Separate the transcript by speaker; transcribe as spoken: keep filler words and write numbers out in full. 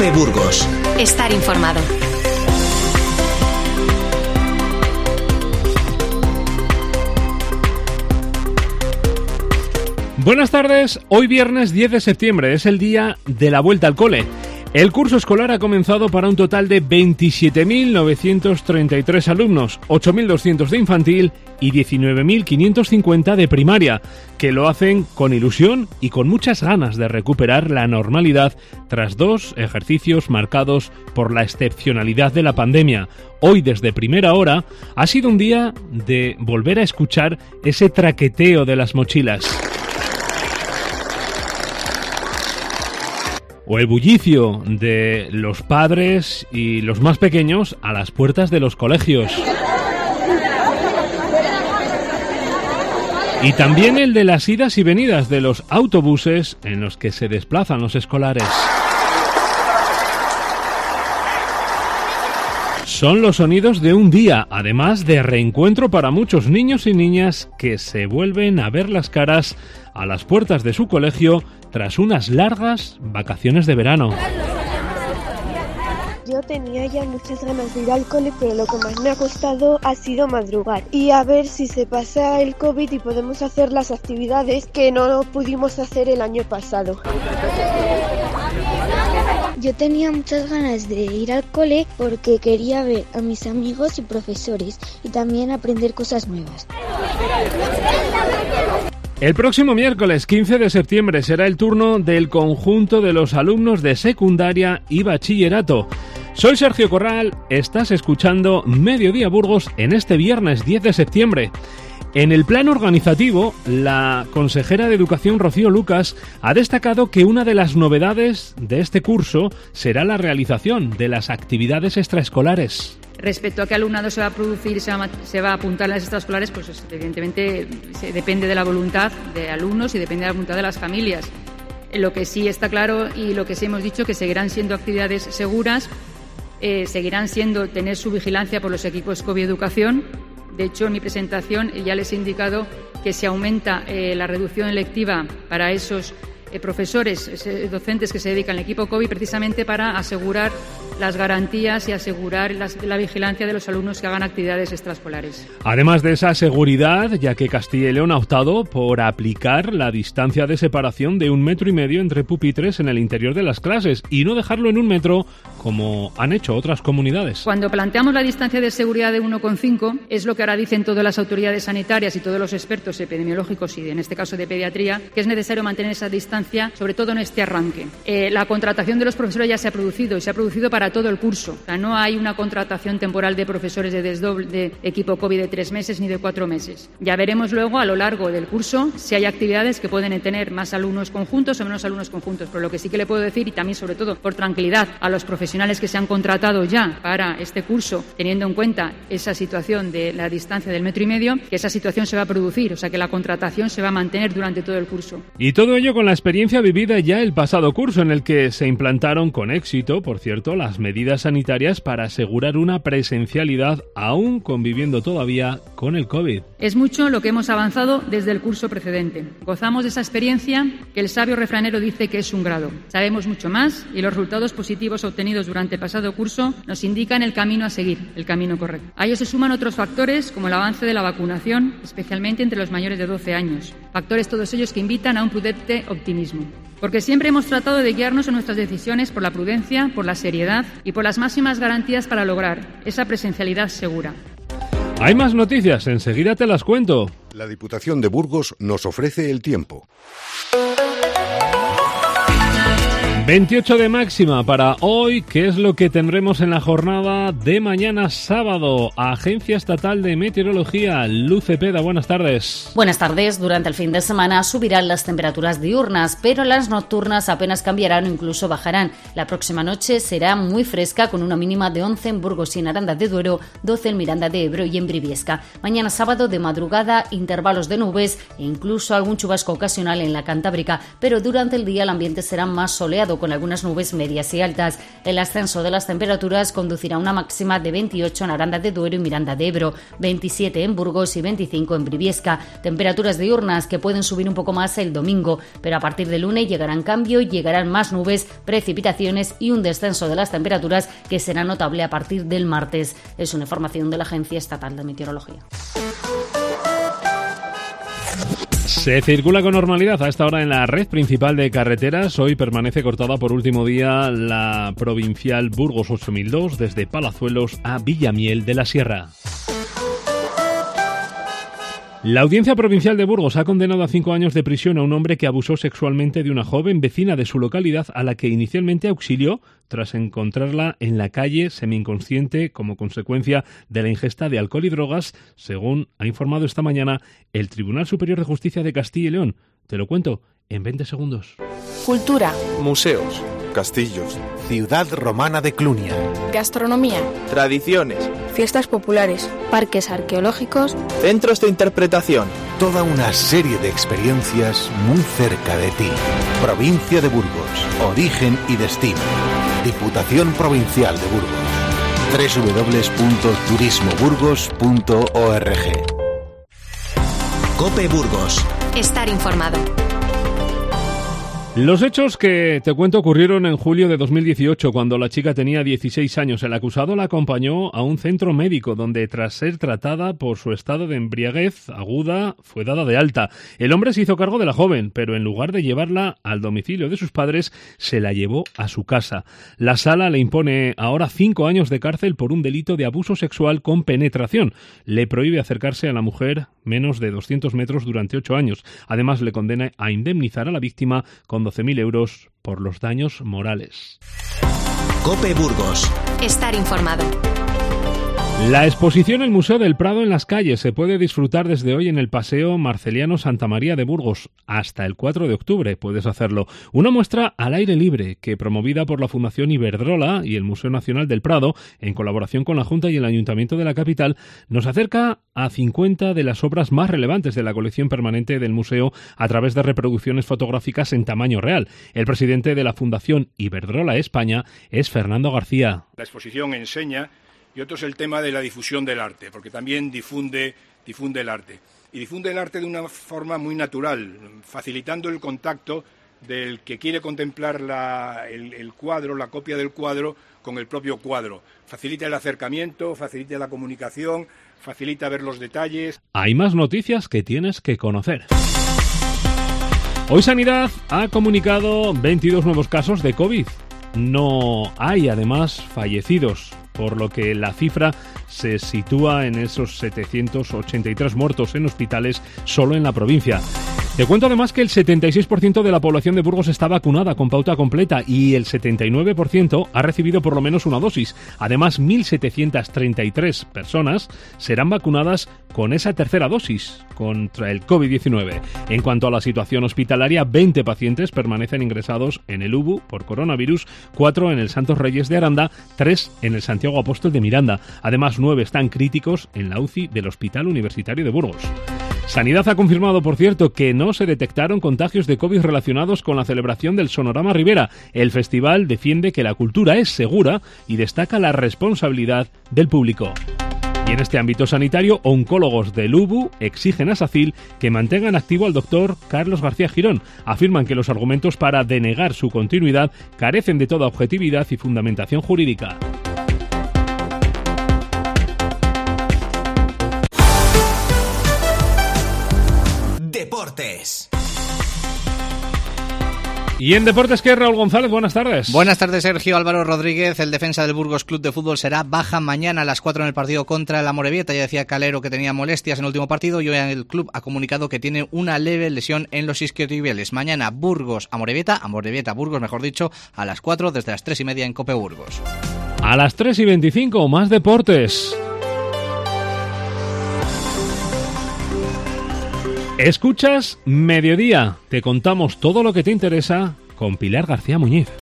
Speaker 1: COPE Burgos.
Speaker 2: Estar informado.
Speaker 3: Buenas tardes, hoy viernes diez de septiembre es el día de la vuelta al cole. El curso escolar ha comenzado para un total de veintisiete mil novecientos treinta y tres alumnos, ocho mil doscientos de infantil y diecinueve mil quinientos cincuenta de primaria, que lo hacen con ilusión y con muchas ganas de recuperar la normalidad tras dos ejercicios marcados por la excepcionalidad de la pandemia. Hoy, desde primera hora, ha sido un día de volver a escuchar ese traqueteo de las mochilas. O el bullicio de los padres y los más pequeños a las puertas de los colegios. Y también el de las idas y venidas de los autobuses en los que se desplazan los escolares. Son los sonidos de un día, además de reencuentro para muchos niños y niñas que se vuelven a ver las caras a las puertas de su colegio tras unas largas vacaciones de verano.
Speaker 4: Yo tenía ya muchas ganas de ir al cole, pero lo que más me ha costado ha sido madrugar y a ver si se pasa el COVID y podemos hacer las actividades que no pudimos hacer el año pasado.
Speaker 5: Yo tenía muchas ganas de ir al cole porque quería ver a mis amigos y profesores y también aprender cosas nuevas.
Speaker 3: El próximo miércoles quince de septiembre será el turno del conjunto de los alumnos de secundaria y bachillerato. Soy Sergio Corral, estás escuchando Mediodía Burgos en este viernes diez de septiembre. En el plano organizativo, la consejera de Educación Rocío Lucas ha destacado que una de las novedades de este curso será la realización de las actividades extraescolares.
Speaker 6: Respecto a qué alumnado se va a producir y se va, se va a apuntar a las extraescolares, pues evidentemente se, depende de la voluntad de alumnos y depende de la voluntad de las familias. Lo que sí está claro y lo que sí hemos dicho que seguirán siendo actividades seguras, eh, seguirán siendo tener su vigilancia por los equipos COVID Educación. De hecho, en mi presentación ya les he indicado que se aumenta eh, la reducción lectiva para esos eh, profesores, eh, docentes que se dedican al equipo COVID precisamente para asegurar las garantías y asegurar las, la vigilancia de los alumnos que hagan actividades extraescolares.
Speaker 3: Además de esa seguridad, ya que Castilla y León ha optado por aplicar la distancia de separación de un metro y medio entre pupitres en el interior de las clases y no dejarlo en un metro como han hecho otras comunidades.
Speaker 6: Cuando planteamos la distancia de seguridad de uno coma cinco, es lo que ahora dicen todas las autoridades sanitarias y todos los expertos epidemiológicos y en este caso de pediatría, que es necesario mantener esa distancia, sobre todo en este arranque. Eh, la contratación de los profesores ya se ha producido y se ha producido para todo el curso. O sea, no hay una contratación temporal de profesores de desdoble de equipo COVID de tres meses ni de cuatro meses. Ya veremos luego a lo largo del curso si hay actividades que pueden tener más alumnos conjuntos o menos alumnos conjuntos. Pero lo que sí que le puedo decir, y también sobre todo por tranquilidad a los profesionales que se han contratado ya para este curso, teniendo en cuenta esa situación de la distancia del metro y medio, que esa situación se va a producir, o sea que la contratación se va a mantener durante todo el curso.
Speaker 3: Y todo ello con la experiencia vivida ya el pasado curso, en el que se implantaron con éxito, por cierto, las medidas sanitarias para asegurar una presencialidad aún conviviendo todavía con el COVID.
Speaker 6: Es mucho lo que hemos avanzado desde el curso precedente. Gozamos de esa experiencia que el sabio refranero dice que es un grado. Sabemos mucho más y los resultados positivos obtenidos durante el pasado curso nos indican el camino a seguir, el camino correcto. A ello se suman otros factores como el avance de la vacunación, especialmente entre los mayores de doce años. Factores todos ellos que invitan a un prudente optimismo. Porque siempre hemos tratado de guiarnos en nuestras decisiones por la prudencia, por la seriedad y por las máximas garantías para lograr esa presencialidad segura.
Speaker 3: Hay más noticias, enseguida te las cuento.
Speaker 7: La Diputación de Burgos nos ofrece el tiempo.
Speaker 3: veintiocho de máxima para hoy, ¿qué es lo que tendremos en la jornada de mañana sábado? Agencia Estatal de Meteorología, Luz Cepeda, buenas tardes.
Speaker 8: Buenas tardes. Durante el fin de semana subirán las temperaturas diurnas, pero las nocturnas apenas cambiarán o incluso bajarán. La próxima noche será muy fresca, con una mínima de once en Burgos y en Aranda de Duero, doce en Miranda de Ebro y en Briviesca. Mañana sábado de madrugada, intervalos de nubes e incluso algún chubasco ocasional en la Cantábrica, pero durante el día el ambiente será más soleado. despejado con algunas nubes medias y altas. El ascenso de las temperaturas conducirá a una máxima de veintiocho en Aranda de Duero y Miranda de Ebro, veintisiete en Burgos y veinticinco en Briviesca. Temperaturas diurnas que pueden subir un poco más el domingo, pero a partir del lunes llegarán cambio, llegarán más nubes, precipitaciones y un descenso de las temperaturas que será notable a partir del martes. Es una información de la Agencia Estatal de Meteorología.
Speaker 3: Se circula con normalidad a esta hora en la red principal de carreteras. Hoy permanece cortada por último día la provincial Burgos ocho mil dos desde Palazuelos a Villamiel de la Sierra. La Audiencia Provincial de Burgos ha condenado a cinco años de prisión a un hombre que abusó sexualmente de una joven vecina de su localidad a la que inicialmente auxilió tras encontrarla en la calle semi-inconsciente como consecuencia de la ingesta de alcohol y drogas, según ha informado esta mañana el Tribunal Superior de Justicia de Castilla y León. Te lo cuento en veinte segundos.
Speaker 1: Cultura.
Speaker 2: Museos. Castillos.
Speaker 9: Ciudad romana de Clunia.
Speaker 1: Gastronomía.
Speaker 2: Tradiciones.
Speaker 1: Fiestas populares. Parques arqueológicos.
Speaker 2: Centros de interpretación.
Speaker 9: Toda una serie de experiencias muy cerca de ti. Provincia de Burgos. Origen y destino. Diputación Provincial de Burgos. doble u doble u doble u punto turismo burgos punto org.
Speaker 10: COPE Burgos.
Speaker 11: Estar informado.
Speaker 3: Los hechos que te cuento ocurrieron en julio de dos mil dieciocho, cuando la chica tenía dieciséis años. El acusado la acompañó a un centro médico donde, tras ser tratada por su estado de embriaguez aguda, fue dada de alta. El hombre se hizo cargo de la joven, pero en lugar de llevarla al domicilio de sus padres, se la llevó a su casa. La sala le impone ahora cinco años de cárcel por un delito de abuso sexual con penetración. Le prohíbe acercarse a la mujer menos de doscientos metros durante ocho años. Además, le condena a indemnizar a la víctima con doce mil euros por los daños morales.
Speaker 10: COPE Burgos.
Speaker 11: Estar informado.
Speaker 3: La exposición El Museo del Prado en las calles se puede disfrutar desde hoy en el Paseo Marceliano Santa María de Burgos. Hasta el cuatro de octubre puedes hacerlo. Una muestra al aire libre que, promovida por la Fundación Iberdrola y el Museo Nacional del Prado, en colaboración con la Junta y el Ayuntamiento de la capital, nos acerca a cincuenta de las obras más relevantes de la colección permanente del museo a través de reproducciones fotográficas en tamaño real. El presidente de la Fundación Iberdrola España es Fernando García.
Speaker 12: La exposición enseña, y otro es el tema de la difusión del arte, porque también difunde, difunde el arte. Y difunde el arte de una forma muy natural, facilitando el contacto del que quiere contemplar la, el, el cuadro, la copia del cuadro, con el propio cuadro. Facilita el acercamiento, facilita la comunicación, facilita ver los detalles.
Speaker 3: Hay más noticias que tienes que conocer. Hoy Sanidad ha comunicado veintidós nuevos casos de COVID. No hay, además, fallecidos, por lo que la cifra se sitúa en esos setecientos ochenta y tres muertos en hospitales solo en la provincia. Te cuento además que el setenta y seis por ciento de la población de Burgos está vacunada con pauta completa y el setenta y nueve por ciento ha recibido por lo menos una dosis. Además, mil setecientas treinta y tres personas serán vacunadas con esa tercera dosis contra el COVID diecinueve. En cuanto a la situación hospitalaria, veinte pacientes permanecen ingresados en el U B U por coronavirus, cuatro en el Santos Reyes de Aranda, tres en el Santiago Apóstol de Miranda. Además, nueve están críticos en la U C I del Hospital Universitario de Burgos. Sanidad ha confirmado, por cierto, que no se detectaron contagios de COVID relacionados con la celebración del Sonorama Ribera. El festival defiende que la cultura es segura y destaca la responsabilidad del público. Y en este ámbito sanitario, oncólogos del U B U exigen a SACIL que mantengan activo al doctor Carlos García Girón. Afirman que los argumentos para denegar su continuidad carecen de toda objetividad y fundamentación jurídica.
Speaker 10: Deportes.
Speaker 3: Y en Deportes, ¿qué? Raúl González, buenas tardes.
Speaker 13: Buenas tardes, Sergio. Álvaro Rodríguez, el defensa del Burgos Club de Fútbol, será baja mañana a las cuatro en el partido contra el Amorebieta. Ya decía Calero que tenía molestias en el último partido y hoy el club ha comunicado que tiene una leve lesión en los isquiotibiales. Mañana Burgos Amorebieta, Amorebieta Burgos, mejor dicho, a las cuatro desde las tres y media en Cope Burgos.
Speaker 3: A las tres y veinticinco, más deportes. Escuchas Mediodía. Te contamos todo lo que te interesa con Pilar García Muñiz.